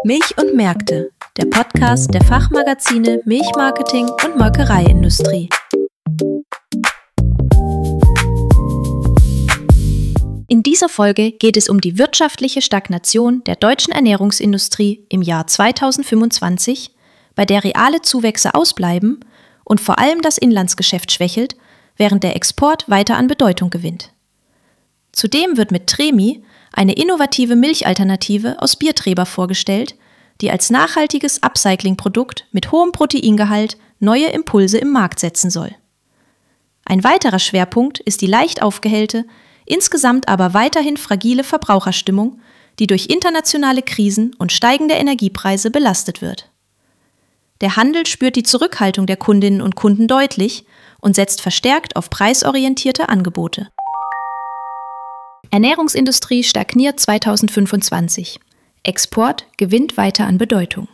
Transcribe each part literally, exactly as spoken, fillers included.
Milch und Märkte, der Podcast der Fachmagazine Milchmarketing und Molkereiindustrie. In dieser Folge geht es um die wirtschaftliche Stagnation der deutschen Ernährungsindustrie im Jahr zweitausendfünfundzwanzig, bei der reale Zuwächse ausbleiben und vor allem das Inlandsgeschäft schwächelt, während der Export weiter an Bedeutung gewinnt. Zudem wird mit Tremi eine innovative Milchalternative aus Biertreber vorgestellt, die als nachhaltiges Upcycling-Produkt mit hohem Proteingehalt neue Impulse im Markt setzen soll. Ein weiterer Schwerpunkt ist die leicht aufgehellte, insgesamt aber weiterhin fragile Verbraucherstimmung, die durch internationale Krisen und steigende Energiepreise belastet wird. Der Handel spürt die Zurückhaltung der Kundinnen und Kunden deutlich und setzt verstärkt auf preisorientierte Angebote. Ernährungsindustrie stagniert zweitausendfünfundzwanzig. Export gewinnt weiter an Bedeutung.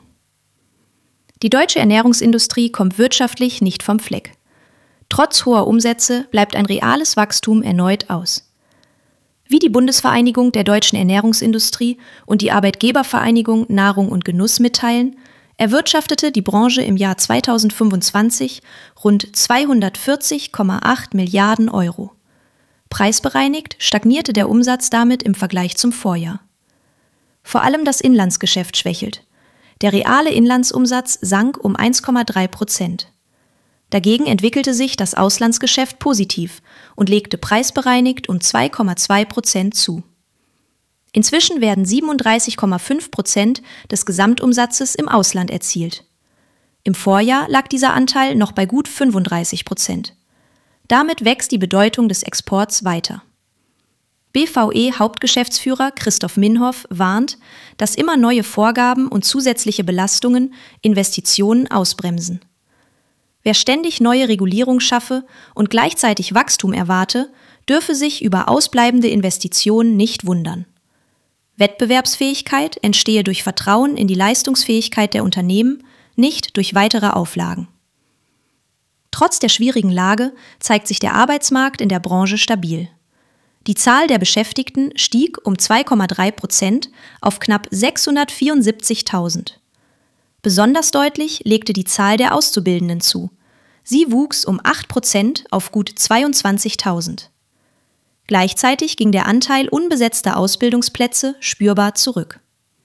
Die deutsche Ernährungsindustrie kommt wirtschaftlich nicht vom Fleck. Trotz hoher Umsätze bleibt ein reales Wachstum erneut aus. Wie die Bundesvereinigung der deutschen Ernährungsindustrie und die Arbeitgebervereinigung Nahrung und Genuss mitteilen, erwirtschaftete die Branche im Jahr zweitausendfünfundzwanzig rund zweihundertvierzig Komma acht Milliarden Euro. Preisbereinigt stagnierte der Umsatz damit im Vergleich zum Vorjahr. Vor allem das Inlandsgeschäft schwächelt. Der reale Inlandsumsatz sank um eins Komma drei Prozent. Dagegen entwickelte sich das Auslandsgeschäft positiv und legte preisbereinigt um zwei Komma zwei Prozent zu. Inzwischen werden siebenunddreißig Komma fünf Prozent des Gesamtumsatzes im Ausland erzielt. Im Vorjahr lag dieser Anteil noch bei gut fünfunddreißig Prozent. Damit wächst die Bedeutung des Exports weiter. B V E-Hauptgeschäftsführer Christoph Minhoff warnt, dass immer neue Vorgaben und zusätzliche Belastungen Investitionen ausbremsen. Wer ständig neue Regulierung schaffe und gleichzeitig Wachstum erwarte, dürfe sich über ausbleibende Investitionen nicht wundern. Wettbewerbsfähigkeit entstehe durch Vertrauen in die Leistungsfähigkeit der Unternehmen, nicht durch weitere Auflagen. Trotz der schwierigen Lage zeigt sich der Arbeitsmarkt in der Branche stabil. Die Zahl der Beschäftigten stieg um zwei Komma drei Prozent auf knapp sechshundertvierundsiebzigtausend. Besonders deutlich legte die Zahl der Auszubildenden zu. Sie wuchs um acht Prozent auf gut zweiundzwanzigtausend. Gleichzeitig ging der Anteil unbesetzter Ausbildungsplätze spürbar zurück.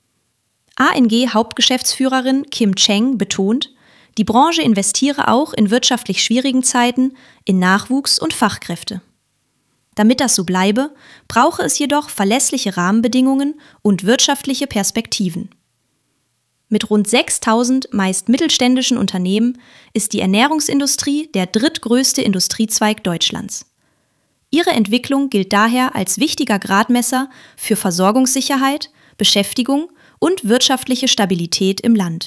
A N G-Hauptgeschäftsführerin Kim Cheng betont, die Branche investiere auch in wirtschaftlich schwierigen Zeiten in Nachwuchs und Fachkräfte. Damit das so bleibe, brauche es jedoch verlässliche Rahmenbedingungen und wirtschaftliche Perspektiven. Mit rund sechstausend meist mittelständischen Unternehmen ist die Ernährungsindustrie der drittgrößte Industriezweig Deutschlands. Ihre Entwicklung gilt daher als wichtiger Gradmesser für Versorgungssicherheit, Beschäftigung und wirtschaftliche Stabilität im Land.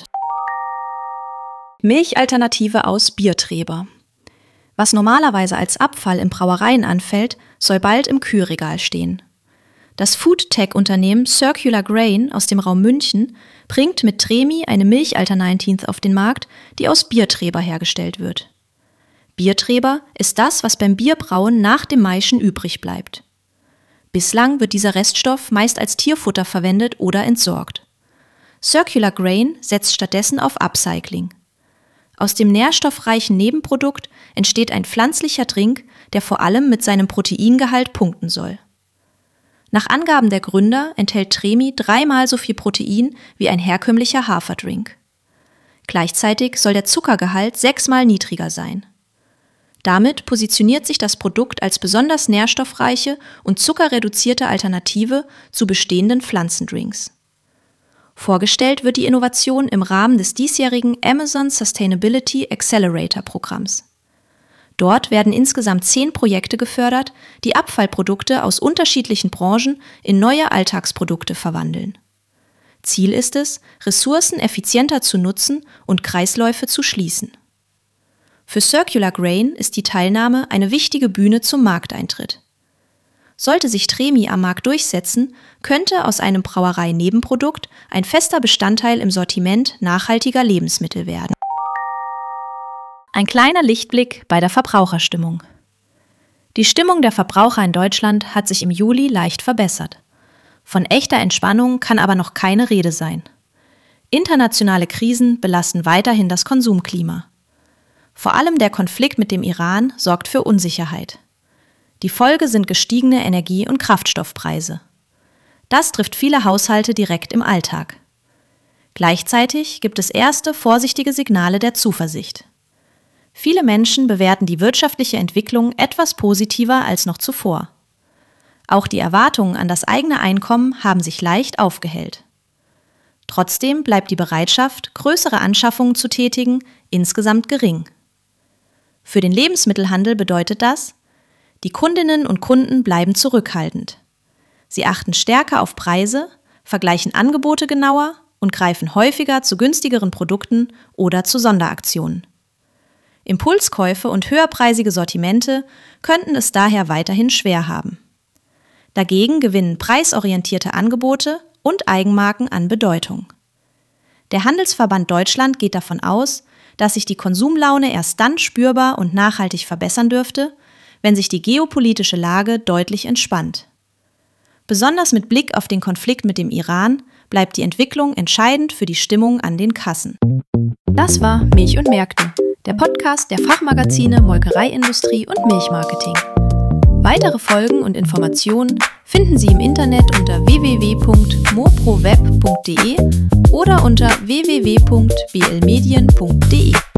Milchalternative aus Biertreber. Was normalerweise als Abfall in Brauereien anfällt, soll bald im Kühlregal stehen. Das Foodtech-Unternehmen Circular Grain aus dem Raum München bringt mit Tremi eine Milchalternative auf den Markt, die aus Biertreber hergestellt wird. Biertreber ist das, was beim Bierbrauen nach dem Maischen übrig bleibt. Bislang wird dieser Reststoff meist als Tierfutter verwendet oder entsorgt. Circular Grain setzt stattdessen auf Upcycling. Aus dem nährstoffreichen Nebenprodukt entsteht ein pflanzlicher Drink, der vor allem mit seinem Proteingehalt punkten soll. Nach Angaben der Gründer enthält Tremi dreimal so viel Protein wie ein herkömmlicher Haferdrink. Gleichzeitig soll der Zuckergehalt sechsmal niedriger sein. Damit positioniert sich das Produkt als besonders nährstoffreiche und zuckerreduzierte Alternative zu bestehenden Pflanzendrinks. Vorgestellt wird die Innovation im Rahmen des diesjährigen Amazon Sustainability Accelerator Programms. Dort werden insgesamt zehn Projekte gefördert, die Abfallprodukte aus unterschiedlichen Branchen in neue Alltagsprodukte verwandeln. Ziel ist es, Ressourcen effizienter zu nutzen und Kreisläufe zu schließen. Für Circular Grain ist die Teilnahme eine wichtige Bühne zum Markteintritt. Sollte sich Tremi am Markt durchsetzen, könnte aus einem Brauerei-Nebenprodukt ein fester Bestandteil im Sortiment nachhaltiger Lebensmittel werden. Ein kleiner Lichtblick bei der Verbraucherstimmung. Die Stimmung der Verbraucher in Deutschland hat sich im Juli leicht verbessert. Von echter Entspannung kann aber noch keine Rede sein. Internationale Krisen belasten weiterhin das Konsumklima. Vor allem der Konflikt mit dem Iran sorgt für Unsicherheit. Die Folge sind gestiegene Energie- und Kraftstoffpreise. Das trifft viele Haushalte direkt im Alltag. Gleichzeitig gibt es erste vorsichtige Signale der Zuversicht. Viele Menschen bewerten die wirtschaftliche Entwicklung etwas positiver als noch zuvor. Auch die Erwartungen an das eigene Einkommen haben sich leicht aufgehellt. Trotzdem bleibt die Bereitschaft, größere Anschaffungen zu tätigen, insgesamt gering. Für den Lebensmittelhandel bedeutet das, die Kundinnen und Kunden bleiben zurückhaltend. Sie achten stärker auf Preise, vergleichen Angebote genauer und greifen häufiger zu günstigeren Produkten oder zu Sonderaktionen. Impulskäufe und höherpreisige Sortimente könnten es daher weiterhin schwer haben. Dagegen gewinnen preisorientierte Angebote und Eigenmarken an Bedeutung. Der Handelsverband Deutschland geht davon aus, dass sich die Konsumlaune erst dann spürbar und nachhaltig verbessern dürfte, wenn sich die geopolitische Lage deutlich entspannt. Besonders mit Blick auf den Konflikt mit dem Iran bleibt die Entwicklung entscheidend für die Stimmung an den Kassen. Das war Milch und Märkte, der Podcast der Fachmagazine Molkereiindustrie und Milchmarketing. Weitere Folgen und Informationen finden Sie im Internet unter w w w punkt moproweb punkt de oder unter w w w punkt b l medien punkt de.